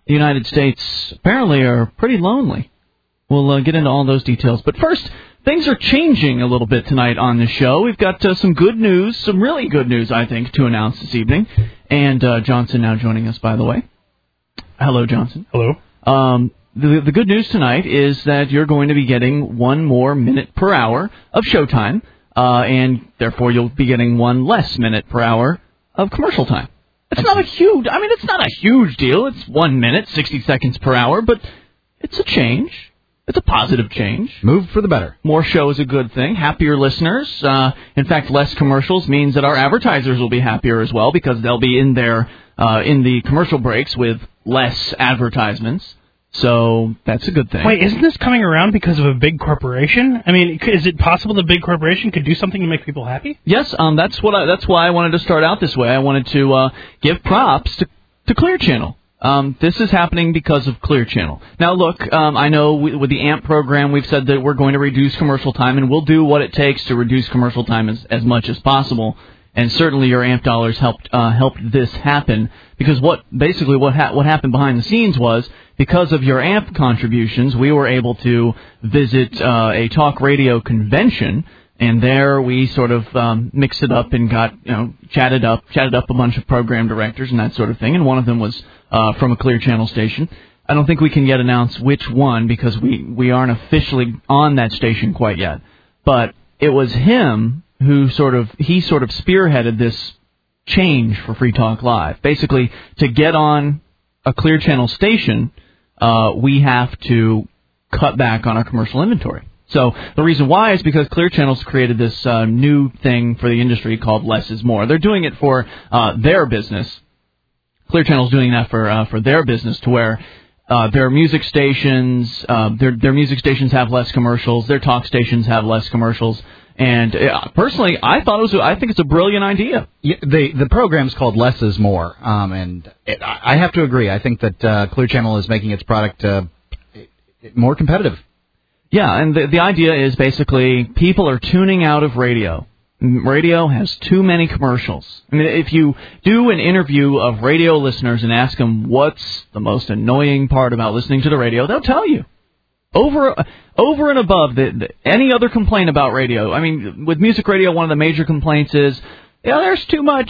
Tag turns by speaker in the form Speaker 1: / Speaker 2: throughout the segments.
Speaker 1: the United States apparently are pretty lonely. We'll get into all those details. But first, things are changing a little bit tonight on the show. We've got some good news, some really good news, I think, to announce this evening. And Johnson now joining us, by the way. Hello, Johnson.
Speaker 2: Hello.
Speaker 1: The good news tonight is that you're going to be getting one more minute per hour of showtime, and therefore you'll be getting one less minute per hour of commercial time. It's not a huge deal. It's 1 minute, 60 seconds per hour, but it's a change. It's a positive change.
Speaker 3: Move for the better.
Speaker 1: More show is a good thing. Happier listeners. In fact, less commercials means that our advertisers will be happier as well because they'll be in there in the commercial breaks with less advertisements. So that's a good thing.
Speaker 2: Wait, isn't this coming around because of a big corporation? I mean, is it possible the big corporation could do something to make people happy?
Speaker 1: Yes, that's why I wanted to start out this way. I wanted to give props to Clear Channel. This is happening because of Clear Channel. Now, look, I know with the AMP program, we've said that we're going to reduce commercial time, and we'll do what it takes to reduce commercial time as much as possible. And certainly your AMP dollars helped this happen, because what happened behind the scenes was, because of your AMP contributions, we were able to visit a talk radio convention. And there we sort of mixed it up and got, chatted up a bunch of program directors and that sort of thing. And one of them was from a Clear Channel station. I don't think we can yet announce which one because we aren't officially on that station quite yet. But it was him who sort of spearheaded this change for Free Talk Live. Basically, to get on a Clear Channel station, we have to cut back on our commercial inventory. So the reason why is because Clear Channel's created this new thing for the industry called Less is More. They're doing it for their business. Clear Channel's doing that for their business, to where their music stations their music stations have less commercials, their talk stations have less commercials. And personally, I think it's a brilliant idea.
Speaker 3: Yeah, the program's called Less is More, and I have to agree. I think that Clear Channel is making its product more competitive.
Speaker 1: Yeah, and the idea is basically people are tuning out of radio. Radio has too many commercials. I mean, if you do an interview of radio listeners and ask them what's the most annoying part about listening to the radio, they'll tell you. Over and above any other complaint about radio. I mean, with music radio, one of the major complaints is, there's too much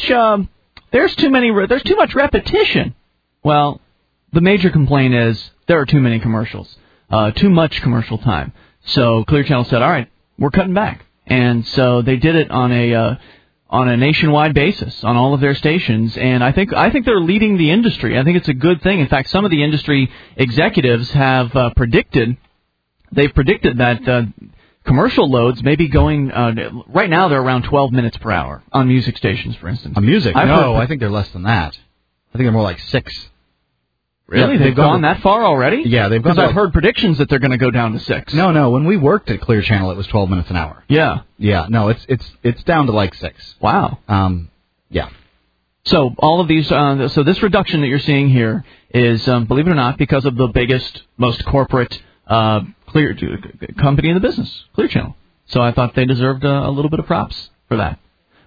Speaker 1: repetition. Well, the major complaint is there are too many commercials. Too much commercial time. So Clear Channel said, all right, we're cutting back. And so they did it on a nationwide basis on all of their stations. And I think they're leading the industry. I think it's a good thing. In fact, some of the industry executives have predicted that commercial loads may be going, right now they're around 12 minutes per hour on music stations, for instance.
Speaker 3: On music? I think they're less than that. I think they're more like 6.
Speaker 1: Really?
Speaker 3: Yeah,
Speaker 1: they've gone that far already?
Speaker 3: Yeah, they've gone.
Speaker 1: Because I've heard predictions that they're going to go down to 6.
Speaker 3: No. When we worked at Clear Channel, it was 12 minutes an hour.
Speaker 1: Yeah.
Speaker 3: Yeah. No, it's down to like 6.
Speaker 1: Wow.
Speaker 3: Yeah.
Speaker 1: So all of these, so this reduction that you're seeing here is, believe it or not, because of the biggest, most corporate company in the business, Clear Channel. So I thought they deserved a little bit of props for that.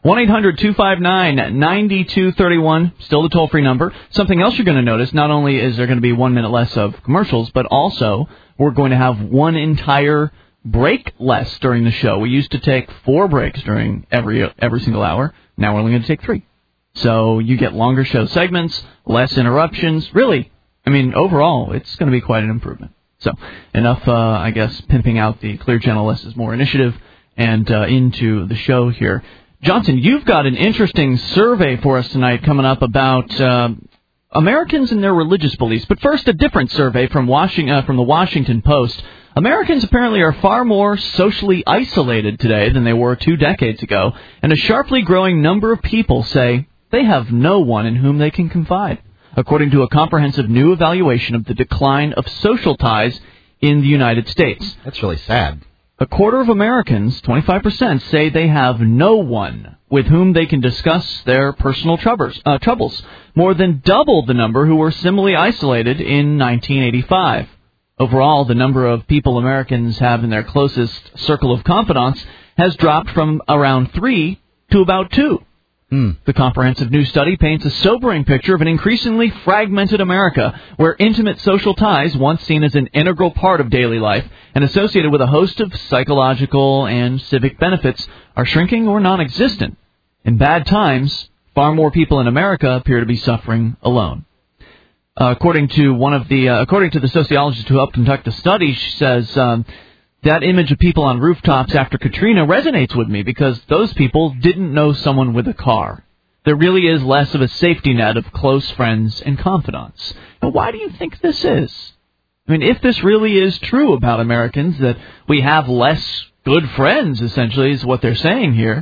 Speaker 1: 1-800-259-9231, still the toll-free number. Something else you're going to notice, not only is there going to be 1 minute less of commercials, but also we're going to have one entire break less during the show. We used to take 4 breaks during every single hour. Now we're only going to take 3. So you get longer show segments, less interruptions. Really, I mean, overall, it's going to be quite an improvement. So enough, I guess, pimping out the Clear Channel Less is More initiative and into the show here. Johnson, you've got an interesting survey for us tonight coming up about Americans and their religious beliefs. But first, a different survey from the Washington Post. Americans apparently are far more socially isolated today than they were 2 decades ago, and a sharply growing number of people say they have no one in whom they can confide, according to a comprehensive new evaluation of the decline of social ties in the United States.
Speaker 3: That's really sad.
Speaker 1: A quarter of Americans, 25%, say they have no one with whom they can discuss their personal troubles, more than double the number who were similarly isolated in 1985. Overall, the number of people Americans have in their closest circle of confidants has dropped from around 3 to about 2. The comprehensive new study paints a sobering picture of an increasingly fragmented America, where intimate social ties, once seen as an integral part of daily life and associated with a host of psychological and civic benefits, are shrinking or non-existent. In bad times, far more people in America appear to be suffering alone. According to the sociologist who helped conduct the study, she says that image of people on rooftops after Katrina resonates with me because those people didn't know someone with a car. There really is less of a safety net of close friends and confidants. But why do you think this is? I mean, if this really is true about Americans, that we have less good friends, essentially, is what they're saying here,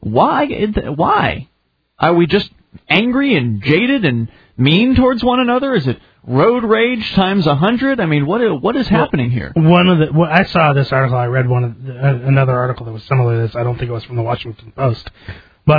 Speaker 1: why? Are we just angry and jaded and mean towards one another? Is it road rage times 100? I mean, what is happening here?
Speaker 2: I saw this article. I read another article that was similar to this. I don't think it was from the Washington Post, but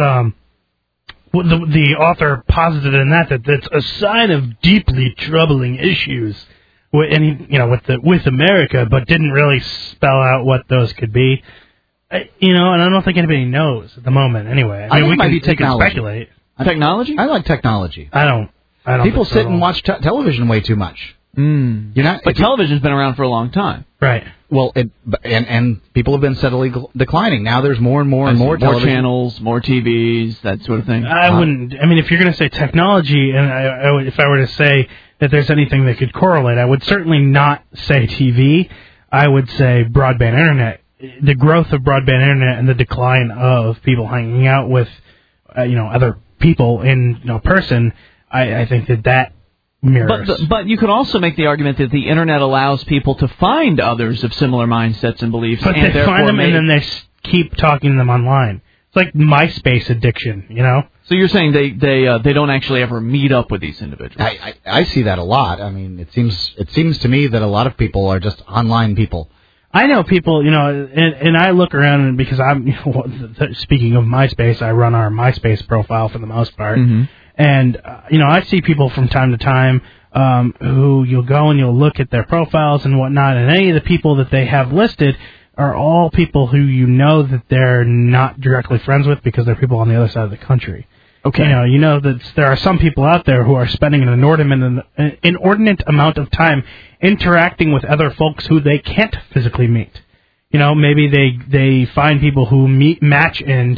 Speaker 2: the author posited in that that's a sign of deeply troubling issues with America, but didn't really spell out what those could be. And I don't think anybody knows at the moment. Anyway, I mean, we can speculate.
Speaker 1: Technology?
Speaker 2: I
Speaker 3: like technology.
Speaker 2: I don't.
Speaker 3: People sit and watch television way too much.
Speaker 1: But television's been around for a long time.
Speaker 2: Right.
Speaker 3: Well, and people have been steadily declining. Now there's more and more
Speaker 1: channels, more TVs, that sort of thing.
Speaker 2: I wouldn't. I mean, if you're going to say technology, and if I were to say that there's anything that could correlate, I would certainly not say TV. I would say broadband internet. The growth of broadband internet and the decline of people hanging out with, other people in person. I think that mirrors.
Speaker 1: But you could also make the argument that the internet allows people to find others of similar mindsets and beliefs.
Speaker 2: But
Speaker 1: and
Speaker 2: they find them and then they keep talking to them online. It's like MySpace addiction,
Speaker 1: So you're saying they don't actually ever meet up with these individuals?
Speaker 3: I see that a lot. I mean, it seems to me that a lot of people are just online people.
Speaker 2: I know people, and I look around and because I'm, speaking of MySpace, I run our MySpace profile for the most part. Mm-hmm. And, I see people from time to time who you'll go and you'll look at their profiles and whatnot, and any of the people that they have listed are all people who that they're not directly friends with because they're people on the other side of the country.
Speaker 1: Okay.
Speaker 2: That there are some people out there who are spending an inordinate amount of time interacting with other folks who they can't physically meet. Maybe they find people who match and,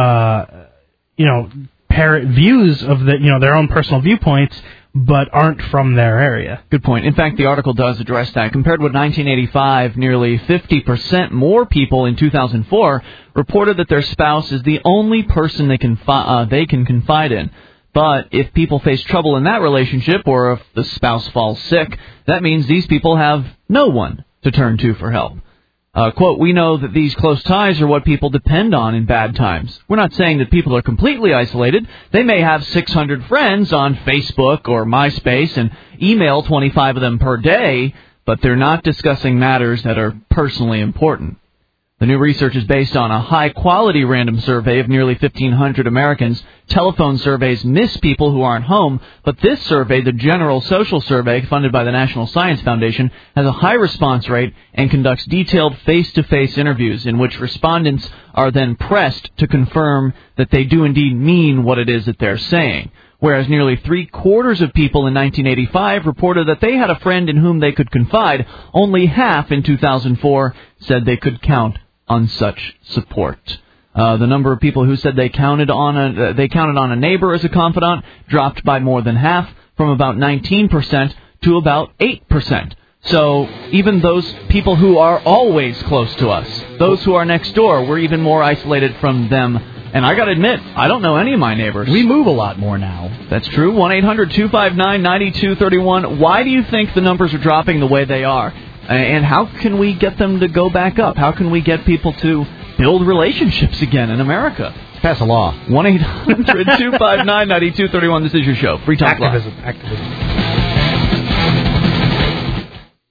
Speaker 2: parrot views of their own personal viewpoints, but aren't from their area.
Speaker 1: Good point. In fact, the article does address that. Compared with 1985, nearly 50% more people in 2004 reported that their spouse is the only person they can confide in. But if people face trouble in that relationship, or if the spouse falls sick, that means these people have no one to turn to for help. Quote, we know that these close ties are what people depend on in bad times. We're not saying that people are completely isolated. They may have 600 friends on Facebook or MySpace and email 25 of them per day, but they're not discussing matters that are personally important. The new research is based on a high-quality random survey of nearly 1,500 Americans. Telephone surveys miss people who aren't home, but this survey, the General Social Survey, funded by the National Science Foundation, has a high response rate and conducts detailed face-to-face interviews in which respondents are then pressed to confirm that they do indeed mean what it is that they're saying. Whereas nearly 3/4 of people in 1985 reported that they had a friend in whom they could confide, only half in 2004 said they could count on such support. The number of people who said they counted on a neighbor as a confidant dropped by more than half, from about 19% to about 8%. So even those people who are always close to us, those who are next door, we're even more isolated from them. And I got to admit, I don't know any of my neighbors.
Speaker 3: We move a lot more now.
Speaker 1: That's true. 1-800-259-9231. Why do you think the numbers are dropping the way they are? And how can we get them to go back up? How can we get people to build relationships again in America?
Speaker 3: Pass a law.
Speaker 1: 1-800-259-9231. This is your show. Free Talk Live.
Speaker 2: Activism.
Speaker 4: Do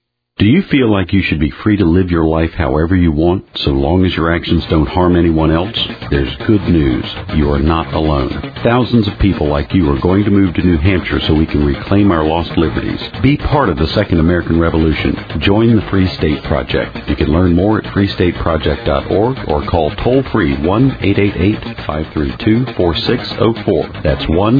Speaker 4: Do you feel like you should be free to live your life however you want, so long as your actions don't harm anyone else? There's good news. You are not alone. Thousands of people like you are going to move to New Hampshire so we can reclaim our lost liberties. Be part of the Second American Revolution. Join the Free State Project. You can learn more at freestateproject.org or call toll-free 1-888-532-4604. That's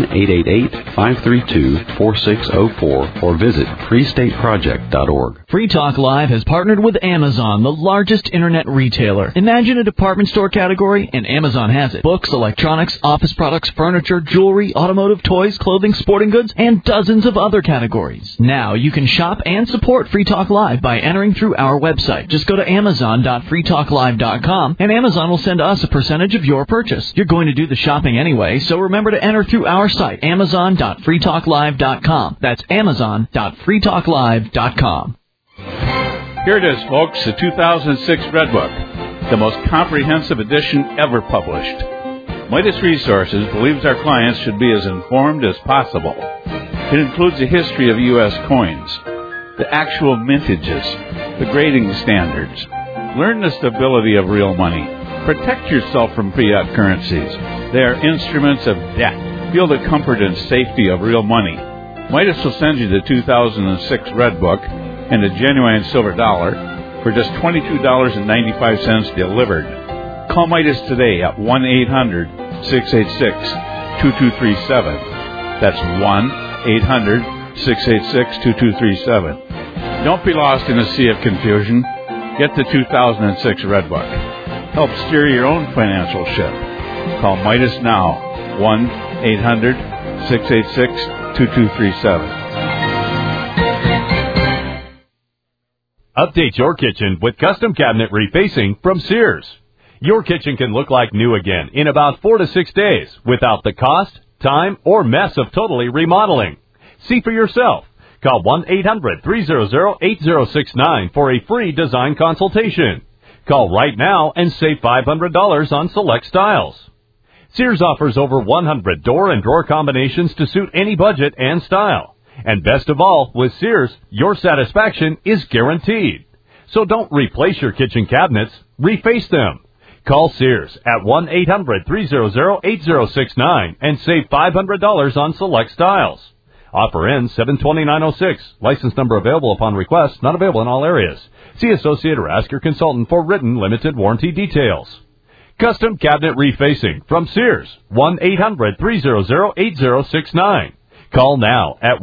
Speaker 4: 1-888-532-4604 or visit freestateproject.org.
Speaker 1: Free Talk Live has partnered with Amazon, the largest internet retailer. Imagine a department store category, and Amazon has it. Books, electronics, office products, furniture, jewelry, automotive, toys, clothing, sporting goods, and dozens of other categories. Now you can shop and support Free Talk Live by entering through our website. Just go to amazon.freetalklive.com, and Amazon will send us a percentage of your purchase. You're going to do the shopping anyway, so remember to enter through our site, amazon.freetalklive.com. That's amazon.freetalklive.com.
Speaker 5: Here it is, folks, the 2006 Red Book, the most comprehensive edition ever published. Midas Resources believes our clients should be as informed as possible. It includes a history of U.S. coins, the actual mintages, the grading standards. Learn the stability of real money. Protect yourself from fiat currencies. They are instruments of debt. Feel the comfort and safety of real money. Midas will send you the 2006 Red Book and a genuine silver dollar for just $22.95 delivered. Call Midas today at 1-800-686-2237. That's 1-800-686-2237. Don't be lost in a sea of confusion. Get the 2006 Red Book. Help steer your own financial ship. Call Midas now, 1-800-686-2237.
Speaker 6: Update your kitchen with custom cabinet refacing from Sears. Your kitchen can look like new again in about 4 to 6 days without the cost, time, or mess of totally remodeling. See for yourself. Call 1-800-300-8069 for a free design consultation. Call right now and save $500 on select styles. Sears offers over 100 door and drawer combinations to suit any budget and style. And best of all, with Sears, your satisfaction is guaranteed. So don't replace your kitchen cabinets, reface them. Call Sears at 1-800-300-8069 and save $500 on select styles. Offer ends 7/29/06. License number available upon request, not available in all areas. See associate or ask your consultant for written limited warranty details. Custom cabinet refacing from Sears, 1-800-300-8069. Call now at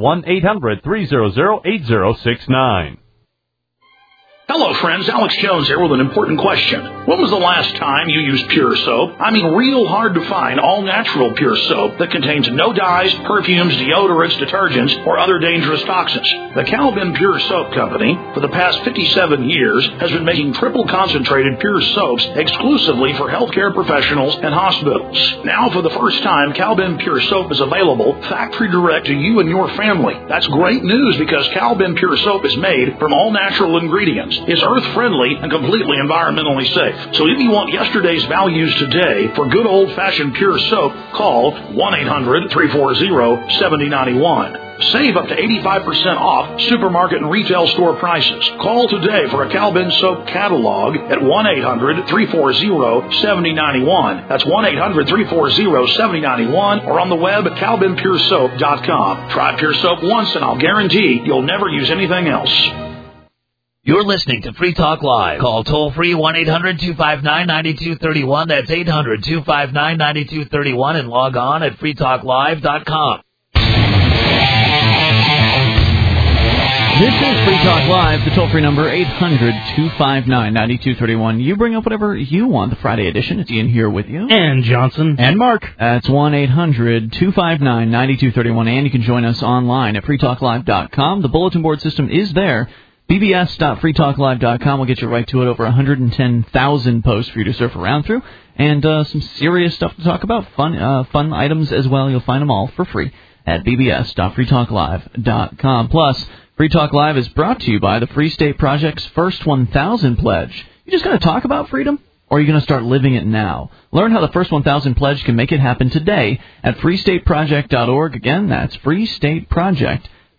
Speaker 6: 1-800-300-8069.
Speaker 7: Hello, friends. Alex Jones here with an important question. When was the last time you used Pure Soap? I mean, real hard to find all-natural Pure Soap that contains no dyes, perfumes, deodorants, detergents, or other dangerous toxins. The Calvin Pure Soap Company, for the past 57 years, has been making triple concentrated Pure Soaps exclusively for healthcare professionals and hospitals. Now, for the first time, Calvin Pure Soap is available factory direct to you and your family. That's great news because Calvin Pure Soap is made from all-natural ingredients. It's earth-friendly and completely environmentally safe. So if you want yesterday's values today for good old-fashioned Pure Soap, call 1-800-340-7091. Save up to 85% off supermarket and retail store prices. Call today for a Calvin Soap catalog at 1-800-340-7091. That's 1-800-340-7091 or on the web at calvinpuresoap.com. Try Pure Soap once and I'll guarantee you'll never use anything else.
Speaker 8: You're listening to Free Talk Live. Call toll-free 1-800-259-9231. That's 800-259-9231 and log on at freetalklive.com.
Speaker 1: This is Free Talk Live, the toll-free number, 800-259-9231. You bring up whatever you want, the Friday edition. It's Ian here with you.
Speaker 2: And Johnson.
Speaker 3: And Mark.
Speaker 1: That's 1-800-259-9231. And you can join us online at freetalklive.com. The bulletin board system is there. bbs.freetalklive.com will get you right to it. Over 110,000 posts for you to surf around through. And some serious stuff to talk about. Fun items as well. You'll find them all for free at bbs.freetalklive.com. Plus, Free Talk Live is brought to you by the Free State Project's First 1,000 Pledge. You just going to talk about freedom? Or are you going to start living it now? Learn how the First 1,000 Pledge can make it happen today at freestateproject.org. Again, that's freestateproject.org.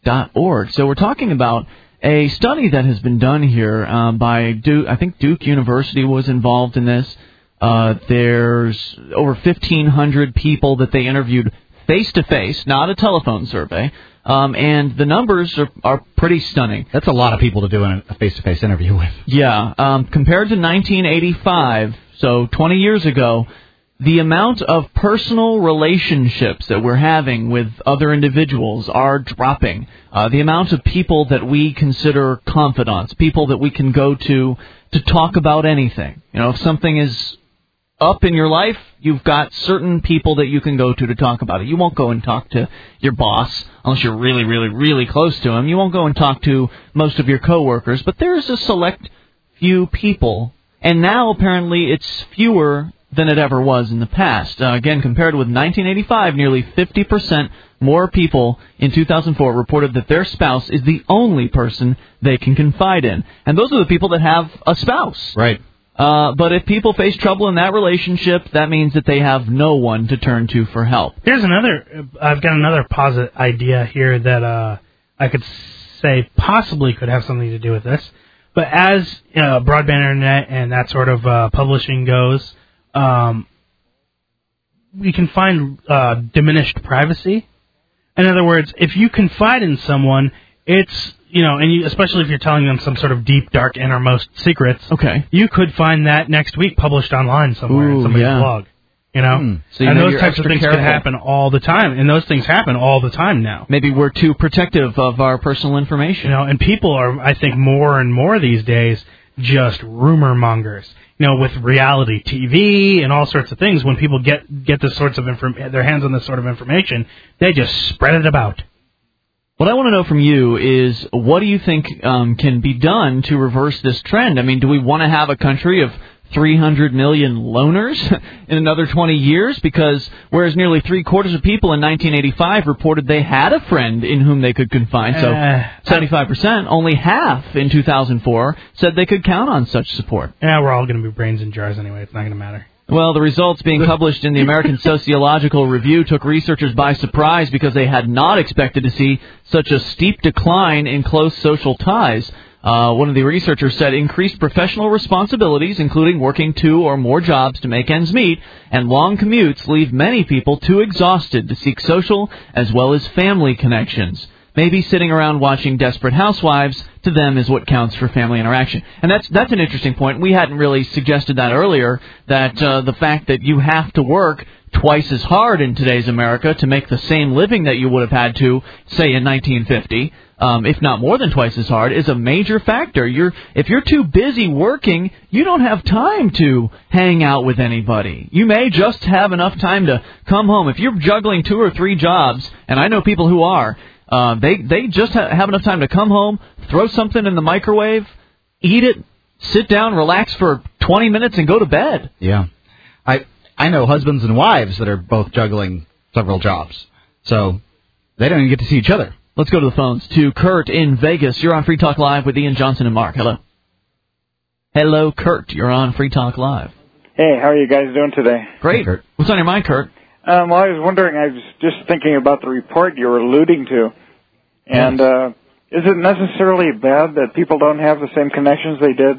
Speaker 1: .org. So we're talking about a study that has been done here by Duke. I think Duke University was involved in this. There's over 1,500 people that they interviewed face-to-face, not a telephone survey. And the numbers are pretty stunning.
Speaker 3: That's a lot of people to do a face-to-face interview with.
Speaker 1: Yeah. Compared to 1985, so 20 years ago, the amount of personal relationships that we're having with other individuals are dropping. The amount of people that we consider confidants, people that we can go to talk about anything. You know, if something is up in your life, you've got certain people that you can go to talk about it. You won't go and talk to your boss unless you're really, really, really close to him. You won't go and talk to most of your coworkers, but there's a select few people, and now apparently it's fewer than it ever was in the past. Again, compared with 1985, nearly 50% more people in 2004 reported that their spouse is the only person they can confide in. And those are the people that have a spouse.
Speaker 3: Right.
Speaker 1: But if people face trouble in that relationship, that means that they have no one to turn to for help.
Speaker 2: I've got another positive idea here that I could say possibly could have something to do with this. But as broadband internet and that sort of publishing goes, we can find diminished privacy. In other words, if you confide in someone, it's, especially if you're telling them some sort of deep, dark, innermost secrets,
Speaker 1: okay,
Speaker 2: you could find that next week published online somewhere in somebody's blog.
Speaker 1: So
Speaker 2: and those types of things can happen all the time, and those things happen all the time now.
Speaker 1: Maybe we're too protective of our personal information.
Speaker 2: And people are, I think, more and more these days just rumor mongers. With reality TV and all sorts of things, when people get this sorts of their hands on this sort of information, they just spread it about.
Speaker 1: What I want to know from you is, what do you think can be done to reverse this trend? I mean, do we want to have a country of 300 million loners in another 20 years? Because whereas nearly three-quarters of people in 1985 reported they had a friend in whom they could confide, so 75%, only half in 2004 said they could count on such support.
Speaker 2: Yeah, we're all going to be brains in jars anyway. It's not going to matter.
Speaker 1: Well, the results being published in the American Sociological Review took researchers by surprise because they had not expected to see such a steep decline in close social ties. One of the researchers said increased professional responsibilities, including working 2 or more jobs to make ends meet, and long commutes leave many people too exhausted to seek social as well as family connections. Maybe sitting around watching Desperate Housewives to them is what counts for family interaction. And that's an interesting point. We hadn't really suggested that earlier, that the fact that you have to work twice as hard in today's America to make the same living that you would have had to, say, in 1950, if not more than twice as hard, is a major factor. If you're too busy working, you don't have time to hang out with anybody. You may just have enough time to come home. If you're juggling 2 or 3 jobs, and I know people who are, they just have enough time to come home, throw something in the microwave, eat it, sit down, relax for 20 minutes, and go to bed.
Speaker 3: Yeah. I know husbands and wives that are both juggling several jobs, so they don't even get to see each other.
Speaker 1: Let's go to the phones to Kurt in Vegas. You're on Free Talk Live with Ian Johnson and Mark. Hello. Hello, Kurt. You're on Free Talk Live.
Speaker 9: Hey, how are you guys doing today?
Speaker 1: Great.
Speaker 3: Hey, Kurt.
Speaker 1: What's on your mind, Kurt?
Speaker 9: Well, I was wondering, I was just thinking about the report you were alluding to. And is it necessarily bad that people don't have the same connections they did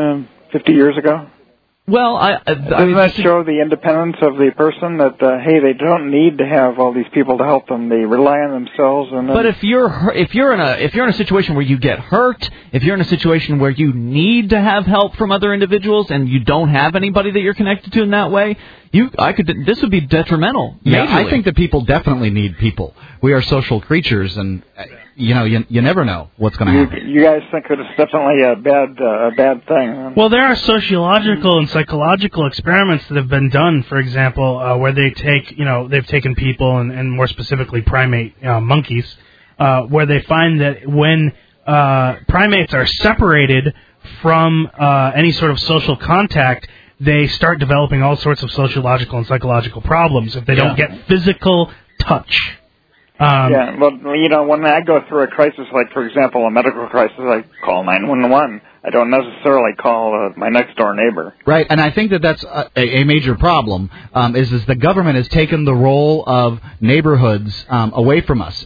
Speaker 9: 50 years ago?
Speaker 1: Well,
Speaker 9: doesn't that show the independence of the person that, hey, they don't need to have all these people to help them. They rely on themselves.
Speaker 1: But if you're in a situation where you get hurt, if you're in a situation where you need to have help from other individuals and you don't have anybody that you're connected to in that way, this would be detrimental.
Speaker 3: Yeah,
Speaker 1: majorly.
Speaker 3: I think that people definitely need people. We are social creatures, and you never know what's going to happen.
Speaker 9: You guys think that it's definitely a bad thing?
Speaker 2: Well, there are sociological and psychological experiments that have been done. For example, where they've taken people and more specifically primate monkeys, where they find that when primates are separated from any sort of social contact, they start developing all sorts of sociological and psychological problems if they don't get physical touch.
Speaker 9: Yeah, well, when I go through a crisis, like, for example, a medical crisis, I call 911. I don't necessarily call my next-door neighbor.
Speaker 3: Right, and I think that's a major problem, is the government has taken the role of neighborhoods away from us.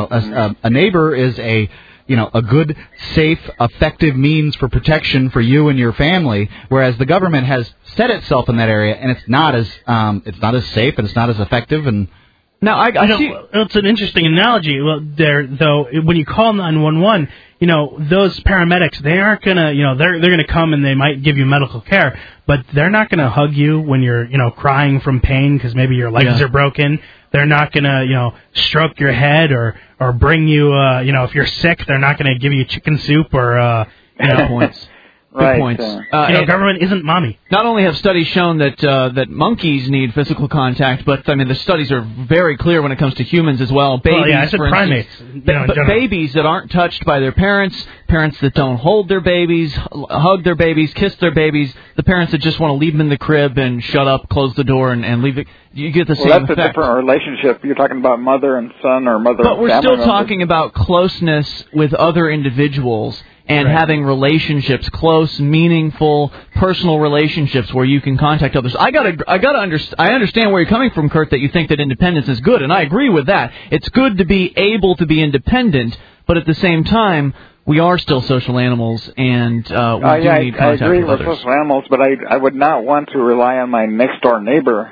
Speaker 3: A neighbor is a good, safe, effective means for protection for you and your family, whereas the government has set itself in that area, and it's not as safe and it's not as effective. And
Speaker 2: now I see. It's an interesting analogy. Well, when you call 911, those paramedics, they aren't gonna, they're gonna come and they might give you medical care, but they're not gonna hug you when you're, crying from pain because maybe your legs are broken. They're not gonna, stroke your head or bring you, if you're sick, they're not gonna give you chicken soup or,
Speaker 1: points.
Speaker 9: Right.
Speaker 1: Good points.
Speaker 2: Government isn't mommy.
Speaker 1: Not only have studies shown that monkeys need physical contact, but the studies are very clear when it comes to humans as well. Babies,
Speaker 2: I said primates.
Speaker 1: But babies that aren't touched by their parents that don't hold their babies, hug their babies, kiss their babies, the parents that just want to leave them in the crib and shut up, close the door, and leave it. You get the same effect.
Speaker 9: Well, that's a different relationship. You're talking about mother and son or mother and family.
Speaker 1: But we're still talking about closeness with other individuals. And having relationships, close, meaningful, personal relationships where you can contact others. I understand where you're coming from, Kurt, that you think that independence is good, and I agree with that. It's good to be able to be independent, but at the same time, we are still social animals, and we do need contact with others.
Speaker 9: I agree with social animals, but I would not want to rely on my next-door neighbor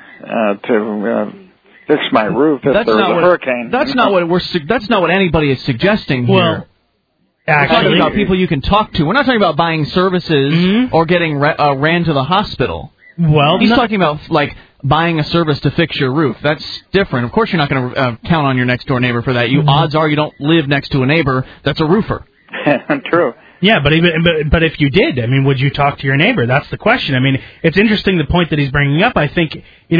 Speaker 9: to fix my roof if there was a hurricane.
Speaker 1: That's not what anybody is suggesting here.
Speaker 2: Well,
Speaker 1: we're talking about people you can talk to. We're not talking about buying services or getting ran to the hospital.
Speaker 2: Well,
Speaker 1: he's talking about buying a service to fix your roof. That's different. Of course, you're not going to count on your next door neighbor for that. Odds are you don't live next to a neighbor that's a roofer.
Speaker 9: True.
Speaker 2: Yeah, but if you did, would you talk to your neighbor? That's the question. It's interesting the point that he's bringing up. I think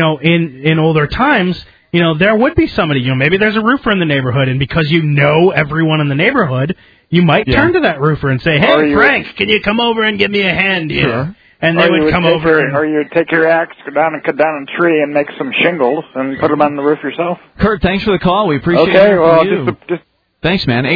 Speaker 2: in older times, there would be somebody. Maybe there's a roofer in the neighborhood, and because everyone in the neighborhood. You might turn to that roofer and say, "Hey, Frank, can you come over and give me a hand here?" Sure. And they would come over.
Speaker 9: Or you take your axe, go down and cut down a tree and make some shingles and put them on the roof yourself.
Speaker 1: Kurt, thanks for the call. We appreciate it. Just thanks, man.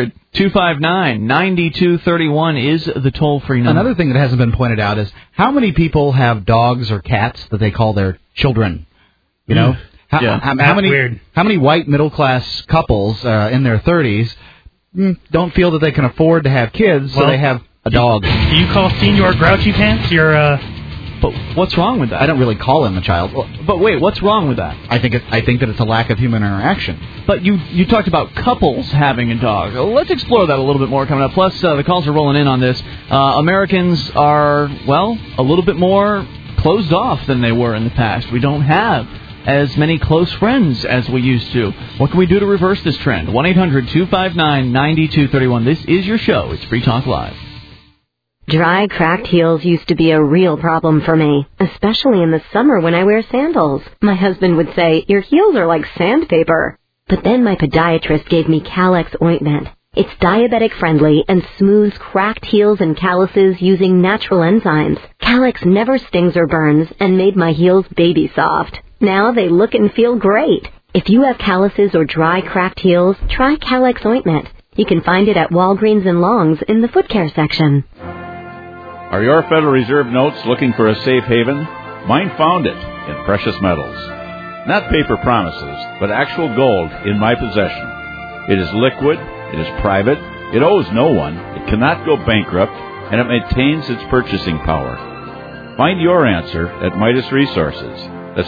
Speaker 1: 800-259-9231 is the toll-free number.
Speaker 3: Another thing that hasn't been pointed out is how many people have dogs or cats that they call their children. How many white middle-class couples in their 30s don't feel that they can afford to have kids, so they have a dog.
Speaker 2: Do you call Senior Grouchy Pants your,
Speaker 1: But what's wrong with that?
Speaker 3: I don't really call him a child.
Speaker 1: But wait, what's wrong with that?
Speaker 3: I think that it's a lack of human interaction.
Speaker 1: But you talked about couples having a dog. Let's explore that a little bit more coming up. Plus, the calls are rolling in on this. Americans are, a little bit more closed off than they were in the past. We don't have as many close friends as we used to. What can we do to reverse this trend? 1-800-259-9231. This is your show. It's Free Talk Live.
Speaker 10: Dry, cracked heels used to be a real problem for me, especially in the summer when I wear sandals. My husband would say, "Your heels are like sandpaper." But then my podiatrist gave me Calex ointment. It's diabetic-friendly and smooths cracked heels and calluses using natural enzymes. Calex never stings or burns and made my heels baby soft. Now they look and feel great. If you have calluses or dry, cracked heels, try Calex ointment. You can find it at Walgreens and Long's in the foot care section.
Speaker 5: Are your Federal Reserve notes looking for a safe haven? Mine found it in precious metals. Not paper promises, but actual gold in my possession. It is liquid, it is private, it owes no one, it cannot go bankrupt, and it maintains its purchasing power. Find your answer at Midas Resources. That's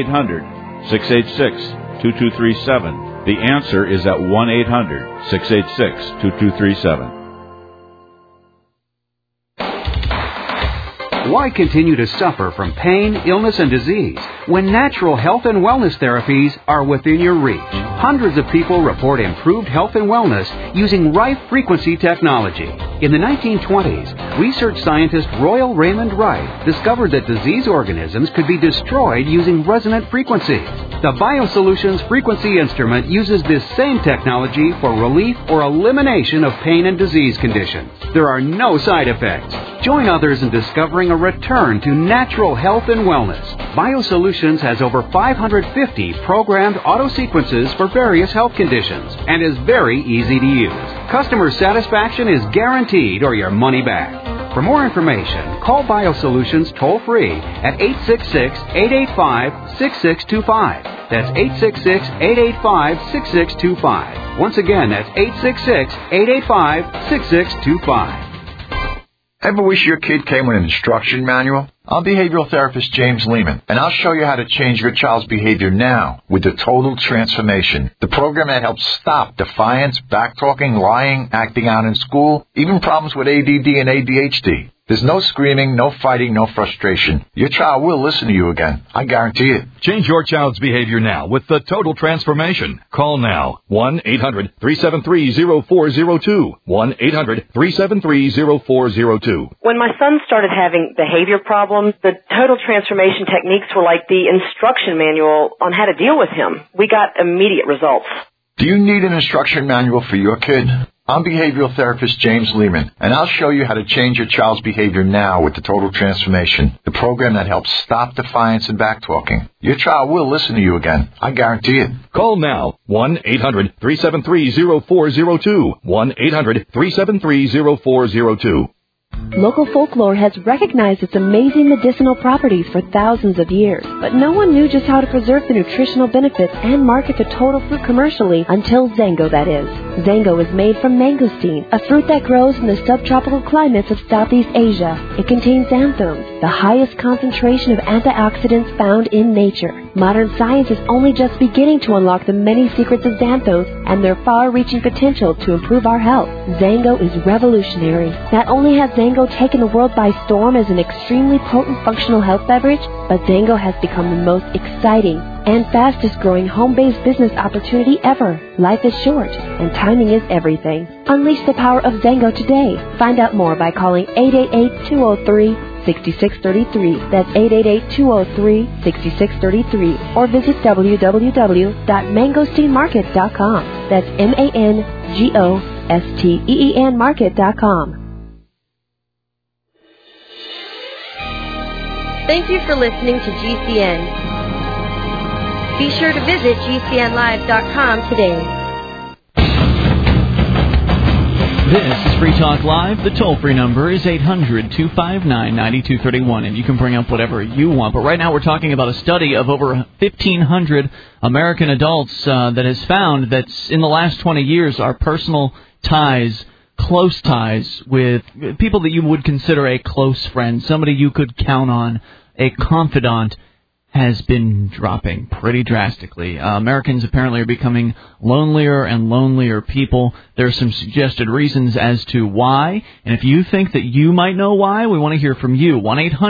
Speaker 5: 1-800-686-2237. The answer is at 1-800-686-2237.
Speaker 11: Why continue to suffer from pain, illness, and disease when natural health and wellness therapies are within your reach? Hundreds of people report improved health and wellness using Rife frequency technology. In the 1920s, research scientist Royal Raymond Rife discovered that disease organisms could be destroyed using resonant frequency. The BioSolutions frequency instrument uses this same technology for relief or elimination of pain and disease conditions. There are no side effects, Join others in discovering a return to natural health and wellness. BioSolutions has over 550 programmed auto sequences for various health conditions and is very easy to use. Customer satisfaction is guaranteed or your money back. For more information, call BioSolutions toll-free at 866-885-6625. That's 866-885-6625. Once again, that's 866-885-6625.
Speaker 12: Ever wish your kid came with an instruction manual? I'm behavioral therapist James Lehman, and I'll show you how to change your child's behavior now with the Total Transformation, the program that helps stop defiance, backtalking, lying, acting out in school, even problems with ADD and ADHD. There's no screaming, no fighting, no frustration. Your child will listen to you again. I guarantee it.
Speaker 13: Change your child's behavior now with the Total Transformation. Call now. 1-800-373-0402. 1-800-373-0402.
Speaker 14: When my son started having behavior problems, the Total Transformation techniques were like the instruction manual on how to deal with him. We got immediate results.
Speaker 12: Do you need an instruction manual for your kid? I'm behavioral therapist James Lehman, and I'll show you how to change your child's behavior now with the Total Transformation, the program that helps stop defiance and backtalking. Your child will listen to you again. I guarantee it.
Speaker 13: Call now. 1-800-373-0402. 1-800-373-0402.
Speaker 15: Local folklore has recognized its amazing medicinal properties for thousands of years, but no one knew just how to preserve the nutritional benefits and market the total fruit commercially until Zango, that is. Zango is made from mangosteen, a fruit that grows in the subtropical climates of Southeast Asia. It contains xanthones, the highest concentration of antioxidants found in nature. Modern science is only just beginning to unlock the many secrets of xanthones and their far-reaching potential to improve our health. Zango is revolutionary. Not only has Zango taken the world by storm as an extremely potent functional health beverage, but Zango has become the most exciting and fastest-growing home-based business opportunity ever. Life is short, and timing is everything. Unleash the power of Zango today. Find out more by calling 888-203-6633. That's 888-203-6633. Or visit www.mangosteenmarket.com. That's MANGOSTEEN market.com.
Speaker 16: Thank you for listening to GCN. Be sure to visit GCNlive.com today.
Speaker 1: This is Free Talk Live. The toll-free number is 800-259-9231, and you can bring up whatever you want. But right now we're talking about a study of over 1,500 American adults that has found that in the last 20 years our personal ties, close ties with people that you would consider a close friend, somebody you could count on, a confidant, has been dropping pretty drastically. Americans apparently are becoming lonelier and lonelier people. There are some suggested reasons as to why, and if you think that you might know why, we want to hear from you.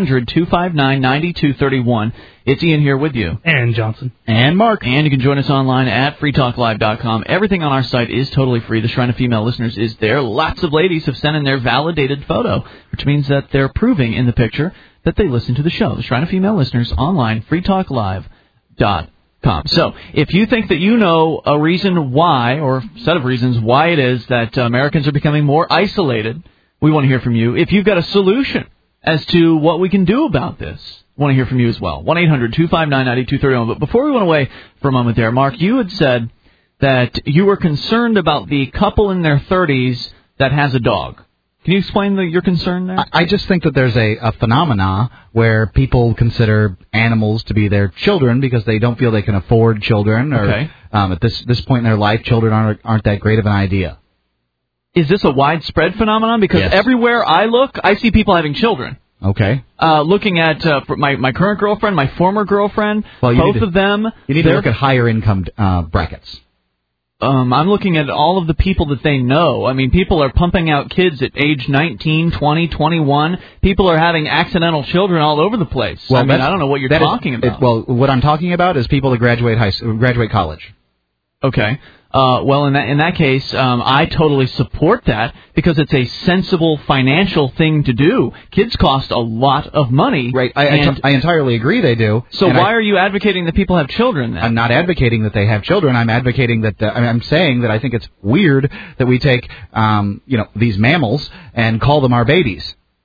Speaker 1: 1-800-259-9231. It's Ian here with you.
Speaker 2: And Johnson.
Speaker 1: And Mark. And you can join us online at freetalklive.com. Everything on our site is totally free. The Shrine of Female Listeners is there. Lots of ladies have sent in their validated photo, which means that they're proving in the picture that they listen to the show. The Shrine of Female Listeners online, freetalklive.com. So, if you think that you know a reason why, or a set of reasons why it is that Americans are becoming more isolated, we want to hear from you. If you've got a solution as to what we can do about this, we want to hear from you as well. 1-800-259-9231. But before we went away for a moment there, Mark, you had said that you were concerned about the couple in their 30s that has a dog. Can you explain your concern there?
Speaker 3: I just think that there's a phenomena where people consider animals to be their children because they don't feel they can afford children, or at this point in their life, children aren't that great of an idea.
Speaker 1: Is this a widespread phenomenon? Because everywhere I look, I see people having children.
Speaker 3: Okay.
Speaker 1: Looking at my current girlfriend, my former girlfriend, both of them.
Speaker 3: You need to look at higher income brackets.
Speaker 1: I'm looking at all of the people that they know. I mean, people are pumping out kids at age 19, 20, 21. People are having accidental children all over the place. Well, I don't know what you're talking about.
Speaker 3: What I'm talking about is people that graduate college.
Speaker 1: Okay. Well, in that case, I totally support that because it's a sensible financial thing to do. Kids cost a lot of money.
Speaker 3: Right. I entirely agree they do.
Speaker 1: So why are you advocating that people have children then?
Speaker 3: I'm not advocating that they have children. I'm advocating that I'm saying that I think it's weird that we take these mammals and call them our babies.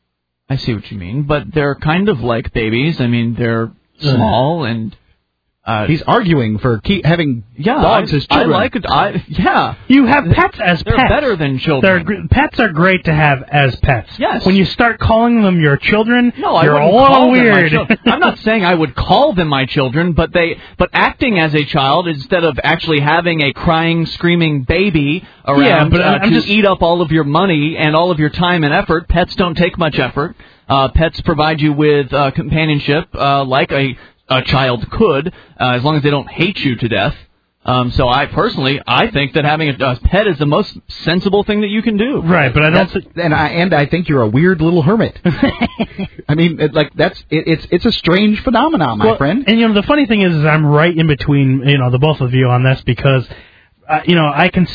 Speaker 1: I see what you mean, but they're kind of like babies. I mean, they're small and...
Speaker 3: He's arguing for having dogs as children.
Speaker 1: I like it. Yeah.
Speaker 2: You have pets as
Speaker 1: They're
Speaker 2: pets.
Speaker 1: better than children.
Speaker 2: Pets are great to have as pets.
Speaker 1: Yes.
Speaker 2: When you start calling them your children,
Speaker 1: No,
Speaker 2: you're
Speaker 1: I
Speaker 2: a
Speaker 1: wouldn't
Speaker 2: little
Speaker 1: call
Speaker 2: weird.
Speaker 1: them my children. I'm not saying I would call them my children, but acting as a child instead of actually having a crying, screaming baby around to eat up all of your money and all of your time and effort. Pets don't take much effort. Pets provide you with companionship like a child could, as long as they don't hate you to death. So I think that having a pet is the most sensible thing that you can do.
Speaker 2: Right, but I don't.
Speaker 3: I think you're a weird little hermit. I mean, it's a strange phenomenon, my friend.
Speaker 2: And the funny thing is I'm right in between the both of you on this because. I can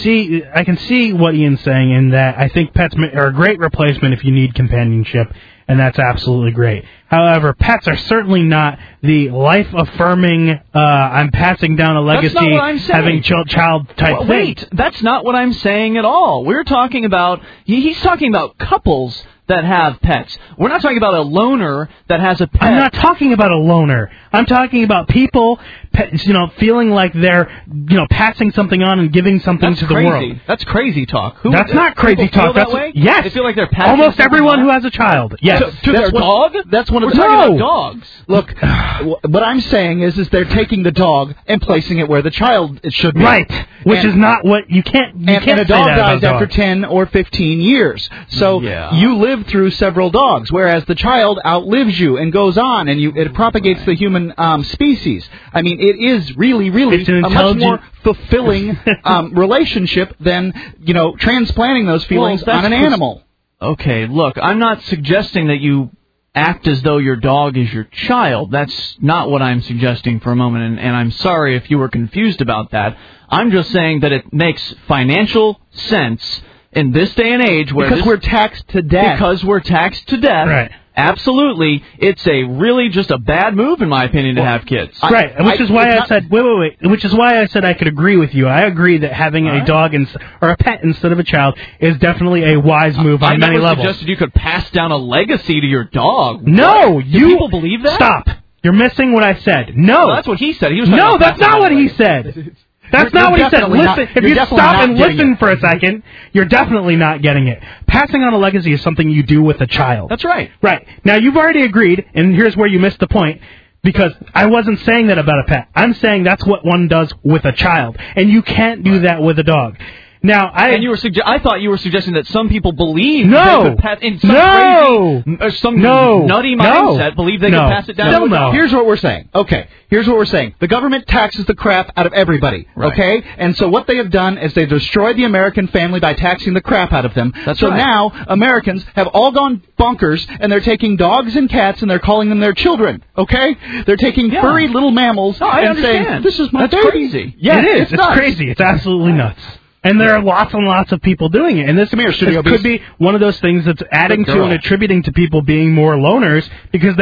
Speaker 2: see what Ian's saying in that I think pets are a great replacement if you need companionship, and that's absolutely great. However, pets are certainly not the life-affirming, I'm passing down a legacy, having child type thing.
Speaker 1: Wait, that's not what I'm saying at all. We're talking about, he's talking about couples that have pets. We're not talking about a loner that has a pet.
Speaker 2: I'm not talking about a loner. I'm talking about people, feeling like they're, passing something on and giving something to the world.
Speaker 1: That's crazy talk.
Speaker 2: That's not crazy talk.
Speaker 1: That way?
Speaker 2: Yes.
Speaker 1: They feel like they're passing
Speaker 2: almost everyone who has a child. Yes.
Speaker 1: To their dog?
Speaker 3: That's one of
Speaker 1: the talking about dogs.
Speaker 3: Look, what I'm saying is they're taking the dog and placing it where the child should be.
Speaker 2: Right. Which is not what you can't.
Speaker 3: And a dog dies after 10 or 15 years. So you live through several dogs, whereas the child outlives you and goes on, and it propagates the human species. I mean, it is really, really a much more fulfilling relationship than transplanting those feelings on an animal.
Speaker 1: Okay, look, I'm not suggesting that you act as though your dog is your child. That's not what I'm suggesting for a moment, and I'm sorry if you were confused about that. I'm just saying that it makes financial sense in this day and age
Speaker 3: because we're taxed to death.
Speaker 1: Because we're taxed to death.
Speaker 2: Right.
Speaker 1: Absolutely. It's just a bad move, in my opinion, to have kids.
Speaker 2: Right. Which is why I said, wait. Which is why I said I could agree with you. I agree that having a dog or a pet instead of a child is definitely a wise move on many levels.
Speaker 1: I never suggested you could pass down a legacy to your dog.
Speaker 2: No,
Speaker 1: Do people believe that?
Speaker 2: Stop. You're missing what I said. No.
Speaker 1: Well, that's what he said.
Speaker 2: No, that's not what he said. That's not what he said. Listen, if you stop and listen for a second, you're definitely not getting it. Passing on a legacy is something you do with a child.
Speaker 1: That's right.
Speaker 2: Right. Now, you've already agreed, and here's where you missed the point, because I wasn't saying that about a pet. I'm saying that's what one does with a child, and you can't do that with a dog. Now, I
Speaker 1: thought you were suggesting that some people believe
Speaker 2: no,
Speaker 1: in some crazy, or some nutty mindset believe they can pass it down to a dog.
Speaker 3: Here's what we're saying. Okay, here's what we're saying. The government taxes the crap out of everybody, okay? And so what they have done is they've destroyed the American family by taxing the crap out of them. So now Americans have all gone bonkers, and they're taking dogs and cats, and they're calling them their children, okay? They're taking furry little mammals and saying, this is my baby.
Speaker 1: That's crazy.
Speaker 2: Yeah, it is. It's crazy. It's absolutely nuts. And there are lots and lots of people doing it. And this could be one of those things that's adding to and attributing to people being more loners because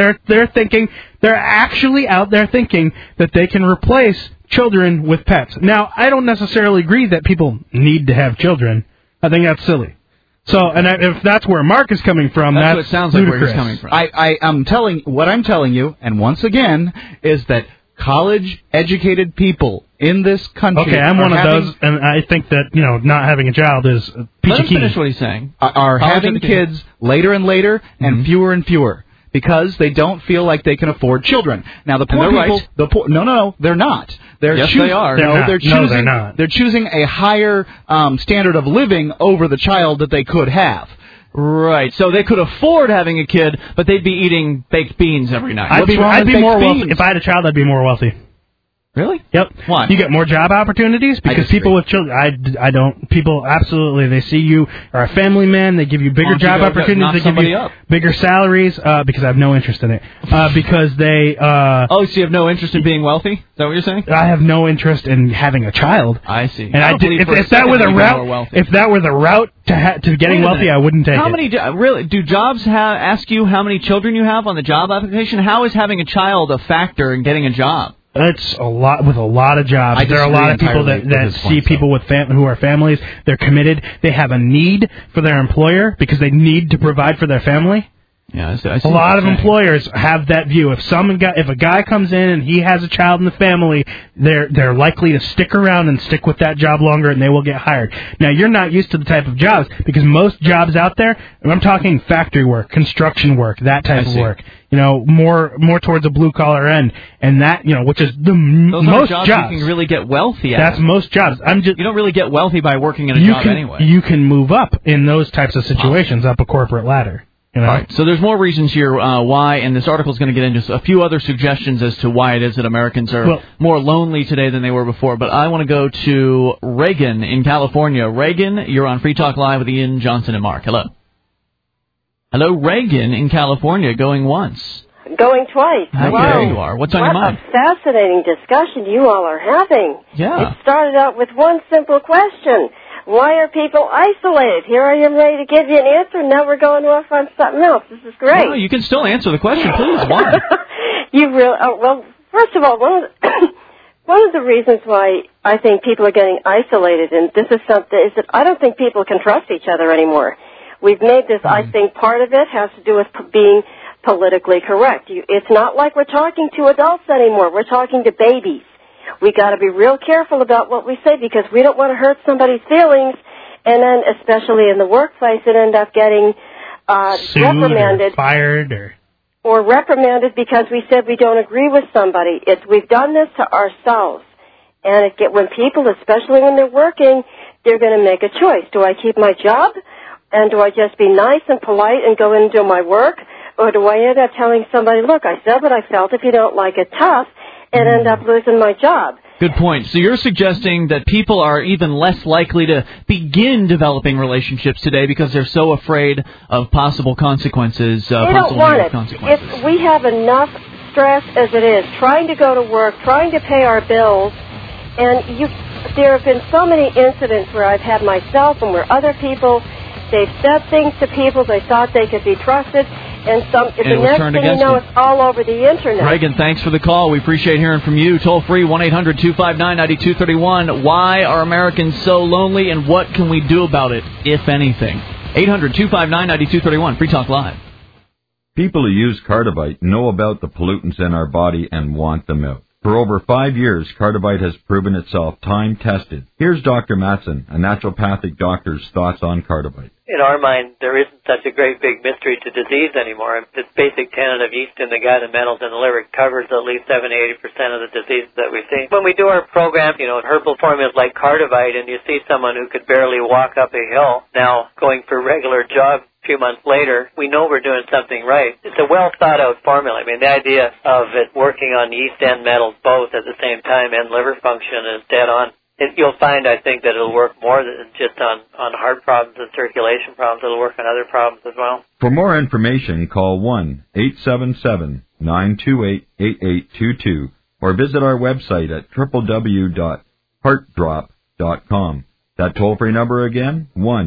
Speaker 2: they're actually out there thinking that they can replace children with pets. Now, I don't necessarily agree that people need to have children. I think that's silly. So, and if that's where Mark is coming from, that's
Speaker 1: what it sounds
Speaker 2: ludicrous.
Speaker 1: like where he's coming from.
Speaker 3: What I'm telling you, and once again, is that college-educated people in this country.
Speaker 2: Okay, I'm one of those, and I think that not having a child is peachy keen.
Speaker 1: Let him finish what he's saying.
Speaker 3: Are having kids later and later and fewer and fewer because they don't feel like they can afford children. Now the poor people, no, they're not.
Speaker 1: Yes, they are.
Speaker 3: They're choosing.
Speaker 2: They're not.
Speaker 3: They're choosing a higher standard of living over the child that they could have.
Speaker 1: Right, so they could afford having a kid, but they'd be eating baked beans every night.
Speaker 2: I'd be more wealthy. If I had a child, I'd be more wealthy.
Speaker 1: Really?
Speaker 2: Yep.
Speaker 1: Why?
Speaker 2: You get more job opportunities because people with children. I don't. People absolutely. They see you are a family man. They give you bigger job opportunities. They give you bigger salaries because I have no interest in it. Because they.
Speaker 1: So you have no interest in being wealthy? Is that what you're saying?
Speaker 2: I have no interest in having a child.
Speaker 1: I see.
Speaker 2: And if that were the route to getting wealthy, I wouldn't take it.
Speaker 1: How many do jobs ask you how many children you have on the job application? How is having a child a factor in getting a job?
Speaker 2: It's a lot with a lot of jobs. There are a lot of people that see people with who are families. They're committed. They have a need for their employer because they need to provide for their family.
Speaker 1: Yeah, I see
Speaker 2: a lot of employers have that view. If a guy comes in and he has a child in the family, they're likely to stick around and stick with that job longer, and they will get hired. Now, you're not used to the type of jobs, because most jobs out there, and I'm talking factory work, construction work, that type of work, more towards a blue collar end, and that, which is the most
Speaker 1: jobs you can really get wealthy at.
Speaker 2: That's most jobs. You
Speaker 1: don't really get wealthy by working in a job anyway.
Speaker 2: You can move up in those types of situations, up a corporate ladder.
Speaker 1: All right, so there's more reasons here why, and this article is going to get into a few other suggestions as to why it is that Americans are more lonely today than they were before. But I want to go to Reagan in California. Reagan, you're on Free Talk Live with Ian, Johnson, and Mark. Hello. Hello, Reagan in California, going once.
Speaker 17: Going twice.
Speaker 1: Wow. There you are. What's on your mind?
Speaker 17: What a fascinating discussion you all are having.
Speaker 1: Yeah.
Speaker 17: It started out with one simple question. Why are people isolated? Here I am ready to give you an answer, and now we're going off on something else. This is great.
Speaker 1: No, you can still answer the question, please. Why?
Speaker 17: Well, first of all, one of the reasons why I think people are getting isolated, and this is something, is that I don't think people can trust each other anymore. We've made this, I think part of it has to do with being politically correct. It's not like we're talking to adults anymore. We're talking to babies. We got to be real careful about what we say, because we don't want to hurt somebody's feelings, and then especially in the workplace, it end up getting reprimanded,
Speaker 2: or fired,
Speaker 17: or reprimanded because we said we don't agree with somebody. We've done this to ourselves, and when people, especially when they're working, they're going to make a choice. Do I keep my job, and do I just be nice and polite and go in and do my work, or do I end up telling somebody, look, I said what I felt, if you don't like it, tough, and end up losing my job?
Speaker 1: Good point. So you're suggesting that people are even less likely to begin developing relationships today because they're so afraid of possible consequences,
Speaker 17: they don't want it. We have enough stress as it is, trying to go to work, trying to pay our bills, and there have been so many incidents where I've had myself and where other people, they've said things to people they thought they could be trusted, and the next thing you know, it's all over the Internet.
Speaker 1: Reagan, thanks for the call. We appreciate hearing from you. Toll free, 1-800-259-9231. Why are Americans so lonely, and what can we do about it, if anything? 800-259-9231. Free Talk Live.
Speaker 18: People who use Cardivite know about the pollutants in our body and want them out. For over 5 years, Cardivite has proven itself time-tested. Here's Dr. Matson, a naturopathic doctor's thoughts on Cardivite.
Speaker 19: In our mind, there isn't such a great big mystery to disease anymore. This basic tenet of yeast in the gut and metals in the liver covers at least 70-80% of the diseases that we see. When we do our program, herbal formulas like Cardivite, and you see someone who could barely walk up a hill now going for a regular jog a few months later, we know we're doing something right. It's a well-thought-out formula. I mean, the idea of it working on yeast and metals both at the same time and liver function is dead on. You'll find, I think, that it'll work more than just on heart problems and circulation problems. It'll work on other problems as well.
Speaker 18: For more information, call 1-877-928-8822 or visit our website at www.heartdrop.com. That toll-free number again,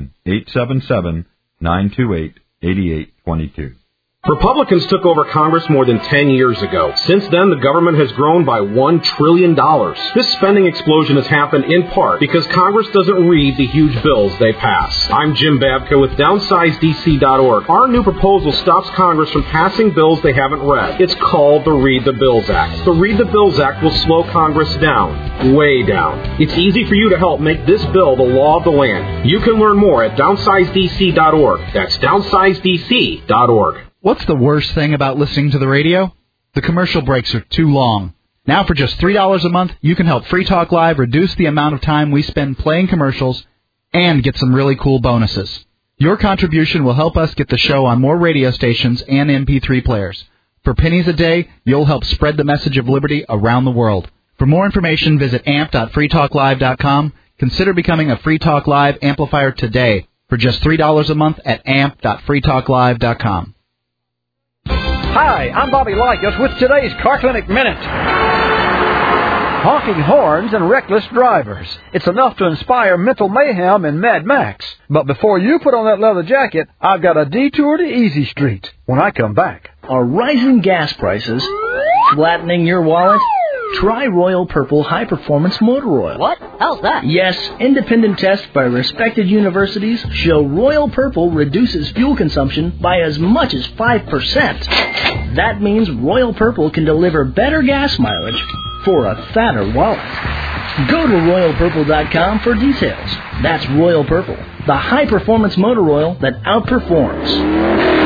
Speaker 18: 1-877-928-8822.
Speaker 20: Republicans took over Congress more than 10 years ago. Since then, the government has grown by $1 trillion. This spending explosion has happened in part because Congress doesn't read the huge bills they pass. I'm Jim Babka with DownsizeDC.org. Our new proposal stops Congress from passing bills they haven't read. It's called the Read the Bills Act. The Read the Bills Act will slow Congress down, way down. It's easy for you to help make this bill the law of the land. You can learn more at DownsizeDC.org. That's DownsizeDC.org.
Speaker 3: What's the worst thing about listening to the radio? The commercial breaks are too long. Now for just $3 a month, you can help Free Talk Live reduce the amount of time we spend playing commercials and get some really cool bonuses. Your contribution will help us get the show on more radio stations and MP3 players. For pennies a day, you'll help spread the message of liberty around the world. For more information, visit amp.freetalklive.com. Consider becoming a Free Talk Live amplifier today for just $3 a month at amp.freetalklive.com.
Speaker 21: Hi, I'm Bobby Likas with today's Car Clinic Minute. Honking horns and reckless drivers. It's enough to inspire mental mayhem in Mad Max. But before you put on that leather jacket, I've got a detour to Easy Street when I come back.
Speaker 22: Are rising gas prices flattening your wallet?
Speaker 4: Try Royal Purple High Performance Motor Oil.
Speaker 22: What? How's that?
Speaker 4: Yes, independent tests by respected universities show Royal Purple reduces fuel consumption by as much as 5%. That means Royal Purple can deliver better gas mileage for a fatter wallet. Go to RoyalPurple.com for details. That's Royal Purple, the high-performance motor oil that outperforms.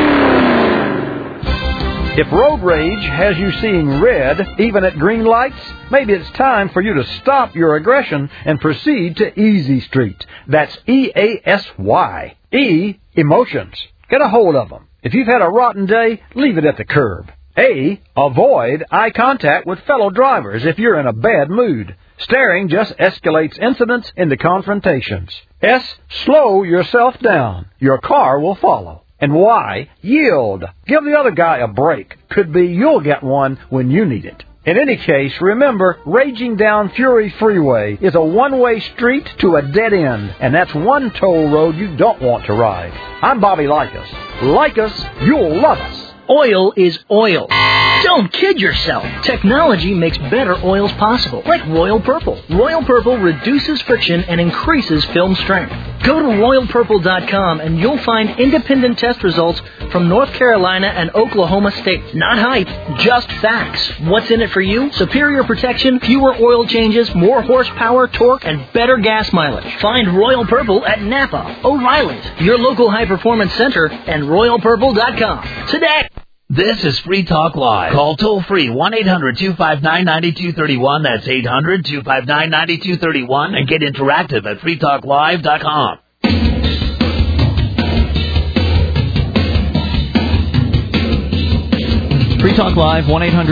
Speaker 21: If road rage has you seeing red, even at green lights, maybe it's time for you to stop your aggression and proceed to Easy Street. That's EASY. E, emotions. Get a hold of them. If you've had a rotten day, leave it at the curb. A, avoid eye contact with fellow drivers if you're in a bad mood. Staring just escalates incidents into confrontations. S, slow yourself down. Your car will follow. And Y, yield. Give the other guy a break. Could be you'll get one when you need it. In any case, remember, raging down Fury Freeway is a one-way street to a dead end, and that's one toll road you don't want to ride. I'm Bobby Likas. Like us, you'll love us.
Speaker 4: Oil is oil. Don't kid yourself. Technology makes better oils possible, like Royal Purple. Royal Purple reduces friction and increases film strength. Go to RoyalPurple.com and you'll find independent test results from North Carolina and Oklahoma State. Not hype, just facts. What's in it for you? Superior protection, fewer oil changes, more horsepower, torque, and better gas mileage. Find Royal Purple at Napa, O'Reilly's, your local high-performance center, and RoyalPurple.com. Today!
Speaker 8: This is Free Talk Live. Call toll-free 1-800-259-9231. That's 800-259-9231. And get interactive at freetalklive.com.
Speaker 1: Free Talk Live,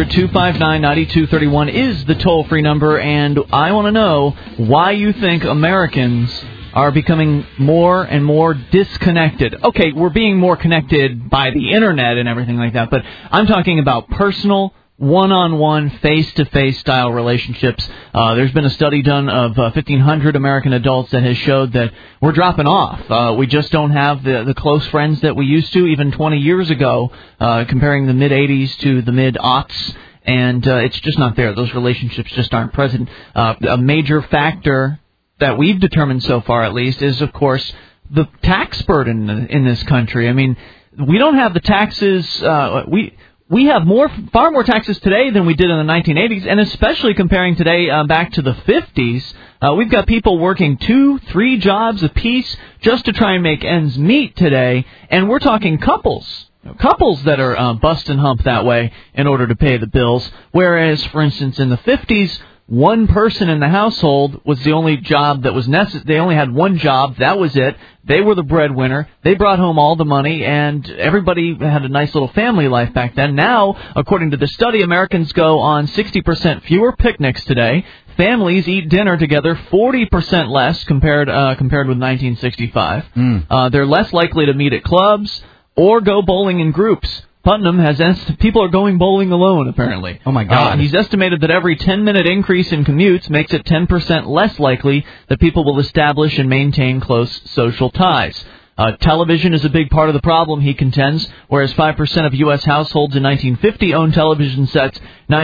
Speaker 1: 1-800-259-9231 is the toll-free number, and I want to know why you think Americans are becoming more and more disconnected. Okay, we're being more connected by the Internet and everything like that, but I'm talking about personal, one-on-one, face-to-face style relationships. There's been a study done of 1,500 American adults that has showed that we're dropping off. We just don't have the close friends that we used to even 20 years ago, comparing the mid-'80s to the mid-aughts. And it's just not there. Those relationships just aren't present. A major factor that we've determined so far, at least, is, of course, the tax burden in this country. I mean, we don't have the taxes. We have far more taxes today than we did in the 1980s, and especially comparing today back to the 50s. We've got people working 2-3 jobs apiece just to try and make ends meet today, and we're talking couples that are bust and hump that way in order to pay the bills. Whereas, for instance, in the 50s, one person in the household was the only job that was necessary. They only had one job. That was it. They were the breadwinner. They brought home all the money, and everybody had a nice little family life back then. Now, according to the study, Americans go on 60% fewer picnics today. Families eat dinner together 40% less compared with 1965. They're less likely to meet at clubs or go bowling in groups. Putnam has people are going bowling alone, apparently.
Speaker 3: Oh, my God.
Speaker 1: He's estimated that every 10-minute increase in commutes makes it 10% less likely that people will establish and maintain close social ties. Television is a big part of the problem, he contends. Whereas 5% of U.S. households in 1950 owned television sets,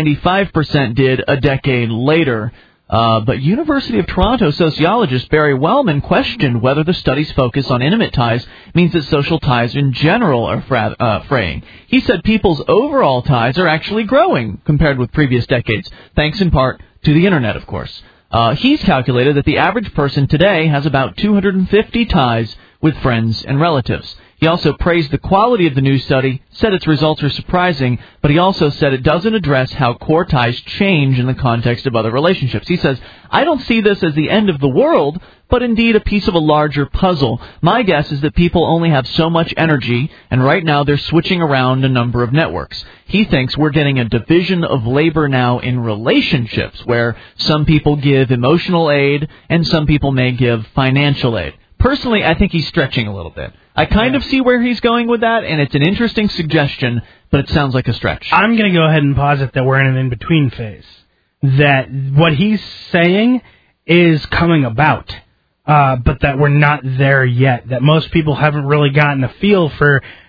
Speaker 1: 95% did a decade later. But University of Toronto sociologist Barry Wellman questioned whether the study's focus on intimate ties means that social ties in general are fraying. He said people's overall ties are actually growing compared with previous decades, thanks in part to the Internet, of course. He's calculated that the average person today has about 250 ties with friends and relatives. He also praised the quality of the new study, said its results are surprising, but he also said it doesn't address how core ties change in the context of other relationships. He says, I don't see this as the end of the world, but indeed a piece of a larger puzzle. My guess is that people only have so much energy, and right now they're switching around a number of networks. He thinks we're getting a division of labor now in relationships, where some people give emotional aid and some people may give financial aid. Personally, I think he's stretching a little bit. I kind of see where he's going with that, and it's an interesting suggestion, but it sounds like a stretch.
Speaker 2: I'm going to go ahead and posit that we're in an in-between phase. That what he's saying is coming about, but that we're not there yet. That most people haven't really gotten a feel for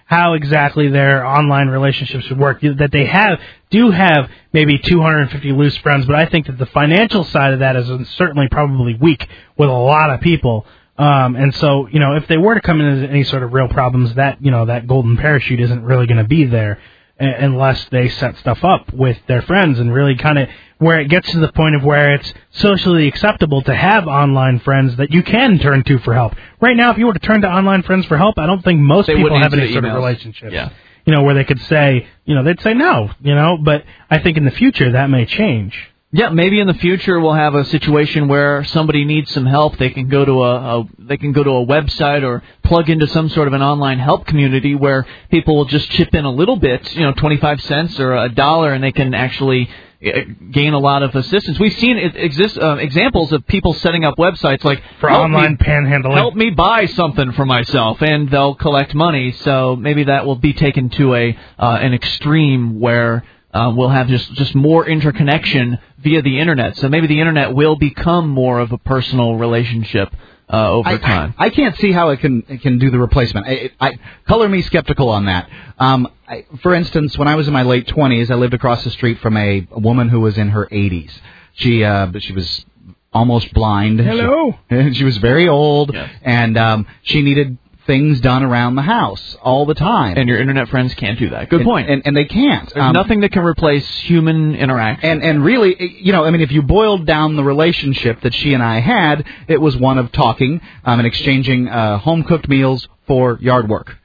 Speaker 2: how exactly their online relationships would work. That they do have maybe 250 loose friends, but I think that the financial side of that is certainly probably weak with a lot of people. And so, if they were to come into any sort of real problems, that golden parachute isn't really going to be there unless they set stuff up with their friends and really kind of where it gets to the point of where it's socially acceptable to have online friends that you can turn to for help. Right now, if you were to turn to online friends for help, I don't think most people have any sort of relationship.
Speaker 1: Yeah.
Speaker 2: Where they could say, they'd say no, but I think in the future that may change.
Speaker 1: Yeah, maybe in the future we'll have a situation where somebody needs some help. They can go to a website or plug into some sort of an online help community where people will just chip in a little bit, 25 cents or $1, and they can actually gain a lot of assistance. We've seen examples of people setting up websites like
Speaker 2: for online panhandling.
Speaker 1: Help me buy something for myself, and they'll collect money. So maybe that will be taken to an extreme where we'll have just more interconnection via the Internet. So maybe the Internet will become more of a personal relationship over time.
Speaker 3: I can't see how it can do the replacement. Color me skeptical on that. For instance, when I was in my late 20s, I lived across the street from a woman who was in her 80s. She was almost blind.
Speaker 2: Hello.
Speaker 3: She was very old, and she needed things done around the house all the time.
Speaker 1: And your Internet friends can't do that. Good point.
Speaker 3: And they can't.
Speaker 1: There's nothing that can replace human interaction.
Speaker 3: And really, if you boiled down the relationship that she and I had, it was one of talking and exchanging home-cooked meals for yard work.